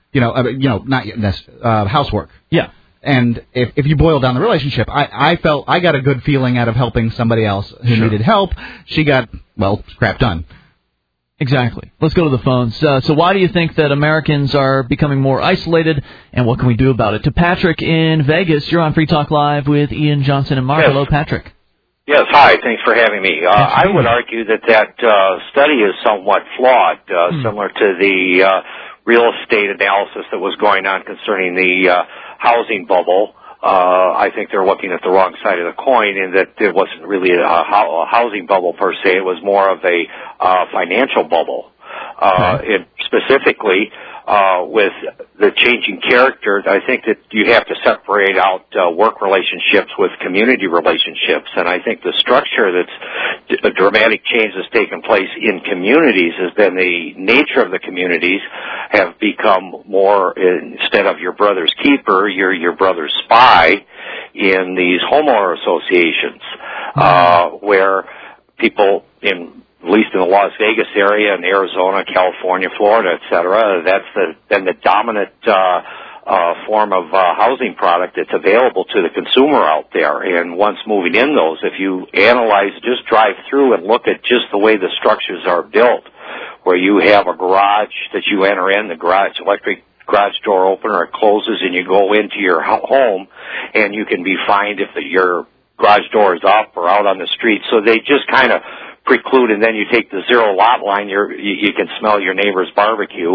Speaker 3: Housework.
Speaker 1: Yeah.
Speaker 3: And if you boil down the relationship, I felt I got a good feeling out of helping somebody else who needed help. She got, crap done.
Speaker 1: Exactly. Let's go to the phones. So why do you think that Americans are becoming more isolated, and what can we do about it? To Patrick in Vegas, you're on Free Talk Live with Ian Johnson and Mark.
Speaker 6: Yes.
Speaker 1: Hello, Patrick.
Speaker 6: Yes, hi. Thanks for having me. I would argue that study is somewhat flawed, similar to the real estate analysis that was going on concerning the housing bubble. I think they're looking at the wrong side of the coin in that it wasn't really a housing bubble per se. It was more of a financial bubble. It specifically, with the changing character, I think that you have to separate out work relationships with community relationships. And I think the structure that's a dramatic change that's taken place in communities has been the nature of the communities have become more, instead of your brother's keeper, you're your brother's spy in these homeowner associations, where people at least in the Las Vegas area and Arizona, California, Florida, et cetera, that's been the dominant form of housing product that's available to the consumer out there. And once moving in those, if you analyze, just drive through and look at just the way the structures are built, where you have a garage that you enter in, the electric garage door opener, it closes and you go into your home, and you can be fined if your garage door is up or out on the street. So they just kind of preclude, and then you take the zero lot line, you can smell your neighbor's barbecue.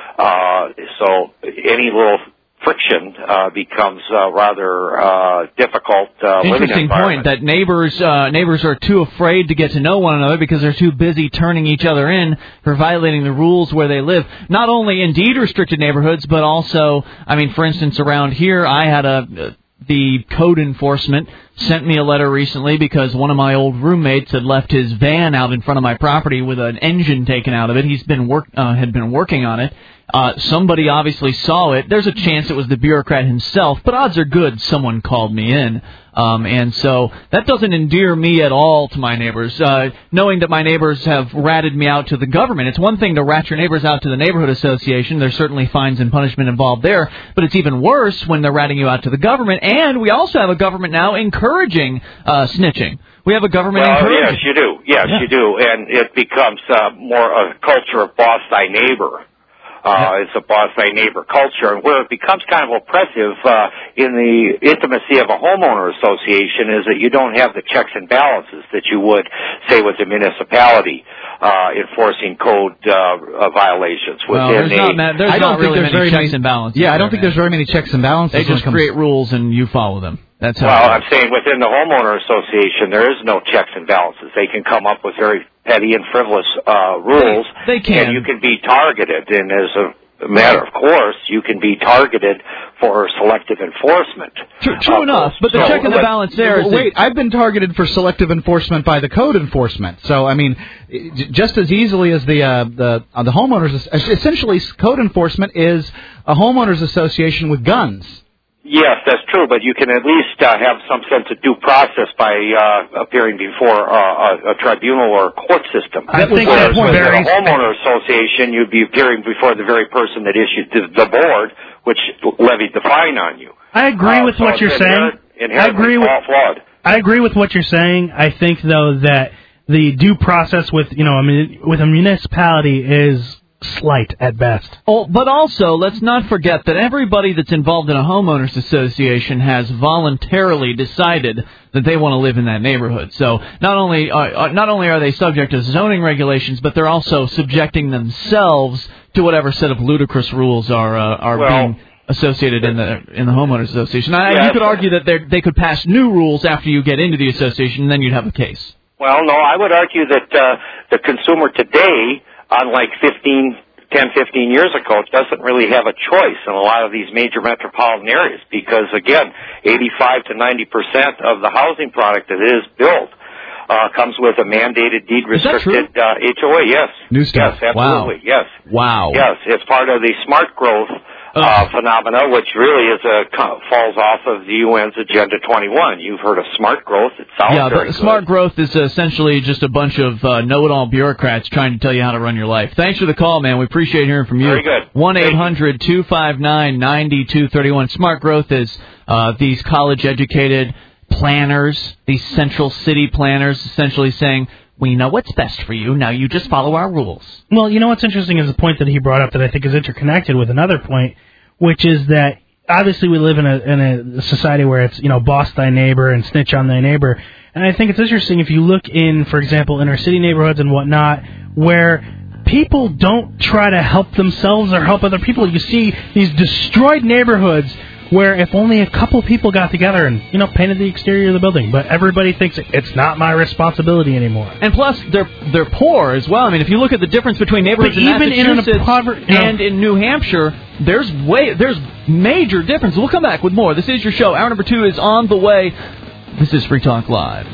Speaker 6: So any little friction becomes rather difficult living
Speaker 1: Interesting
Speaker 6: environment.
Speaker 1: point that neighbors are too afraid to get to know one another because they're too busy turning each other in for violating the rules where they live. Not only in deed-restricted neighborhoods, but also, for instance, around here, I had the code enforcement sent me a letter recently because one of my old roommates had left his van out in front of my property with an engine taken out of it. He's been had been working on it. Somebody obviously saw it. There's a chance it was the bureaucrat himself, but odds are good someone called me in. And so that doesn't endear me at all to my neighbors. Knowing that my neighbors have ratted me out to the government. It's one thing to rat your neighbors out to the neighborhood association. There's certainly fines and punishment involved there. But it's even worse when they're ratting you out to the government. And we also have a government now encouraging snitching. We have a government encouraging.
Speaker 6: Yes, you do. Yes, you do. And it becomes more a culture of boss thy neighbor. It's a boss thy neighbor culture, and where it becomes kind of oppressive in the intimacy of a homeowner association is that you don't have the checks and balances that you would, say, with the municipality enforcing code violations.
Speaker 1: There's not really many checks and balances.
Speaker 3: Yeah, I don't think there's very many checks and balances.
Speaker 1: They just create rules and you follow them. That's how.
Speaker 6: Well, I'm saying within the homeowner association, there is no checks and balances. They can come up with very petty and frivolous rules.
Speaker 1: They can.
Speaker 6: And you can be targeted. And as a matter. Of course, you can be targeted for selective enforcement.
Speaker 1: True enough, but the check and the balance there is...
Speaker 3: Wait, I've been targeted for selective enforcement by the code enforcement. So, I mean, just as easily as the homeowners... Essentially, code enforcement is a homeowners association with guns.
Speaker 6: Yes, that's true, but you can at least have some sense of due process by appearing before a tribunal or a court system.
Speaker 2: I think
Speaker 6: whereas
Speaker 2: that's
Speaker 6: with
Speaker 2: very...
Speaker 6: a homeowner association, you'd be appearing before the very person that issued the board, which levied the fine on you.
Speaker 2: I agree with what you're saying. I agree with what you're saying. I think, though, that the due process with a municipality is slight at best.
Speaker 1: Oh, but also, let's not forget that everybody that's involved in a homeowners association has voluntarily decided that they want to live in that neighborhood. So not only are they subject to zoning regulations, but they're also subjecting themselves to whatever set of ludicrous rules are being associated in the homeowners association. You could argue that they could pass new rules after you get into the association, and then you'd have a case.
Speaker 6: Well, no, I would argue that the consumer today, unlike 10, 15 years ago, doesn't really have a choice in a lot of these major metropolitan areas because, again, 85 to 90% of the housing product that is built comes with a mandated deed-restricted HOA. Yes.
Speaker 3: New stuff.
Speaker 6: Yes, absolutely.
Speaker 3: Wow.
Speaker 6: Yes.
Speaker 3: Wow.
Speaker 6: Yes, it's part of the smart growth phenomena, which really falls off of the UN's Agenda 21. You've heard of smart growth. It sounds very good.
Speaker 1: Smart growth is essentially just a bunch of know-it-all bureaucrats trying to tell you how to run your life. Thanks for the call, man. We appreciate hearing from you.
Speaker 6: Very good.
Speaker 1: 1-800-259-9231. Smart growth is these college-educated planners, these central city planners, essentially saying, we know what's best for you. Now you just follow our rules.
Speaker 2: Well, you know what's interesting is the point that he brought up that I think is interconnected with another point, which is that obviously we live in a society where it's, boss thy neighbor and snitch on thy neighbor. And I think it's interesting if you look in, for example, inner city neighborhoods and whatnot, where people don't try to help themselves or help other people. You see these destroyed neighborhoods where if only a couple people got together and, painted the exterior of the building, but everybody thinks it's not my responsibility anymore.
Speaker 1: And plus, they're poor as well. I mean, if you look at the difference between neighborhoods in Massachusetts and in New Hampshire, there's major difference. We'll come back with more. This is your show. Hour number 2 is on the way. This is Free Talk Live.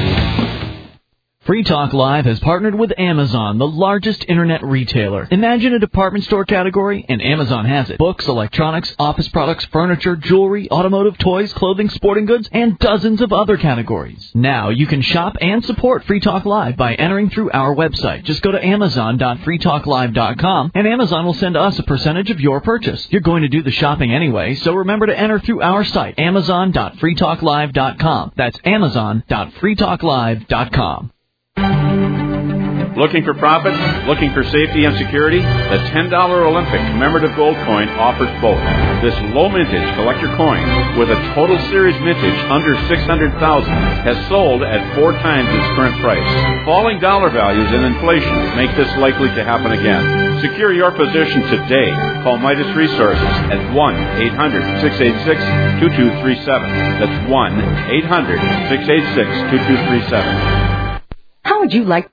Speaker 1: Free Talk Live has partnered with Amazon, the largest internet retailer. Imagine a department store category, and Amazon has it. Books, electronics, office products, furniture, jewelry, automotive, toys, clothing, sporting goods, and dozens of other categories. Now you can shop and support Free Talk Live by entering through our website. Just go to Amazon.freetalklive.com, and Amazon will send us a percentage of your purchase. You're going to do the shopping anyway, so remember to enter through our site, Amazon.freetalklive.com. That's Amazon.freetalklive.com.
Speaker 5: Looking for profit? Looking for safety and security? The $10 Olympic commemorative gold coin offers both. This low mintage collector coin, with a total series mintage under $600,000, has sold at 4 times its current price. Falling dollar values and inflation make this likely to happen again. Secure your position today. Call Midas Resources at 1-800-686-2237. That's 1-800-686-2237.
Speaker 7: How would you like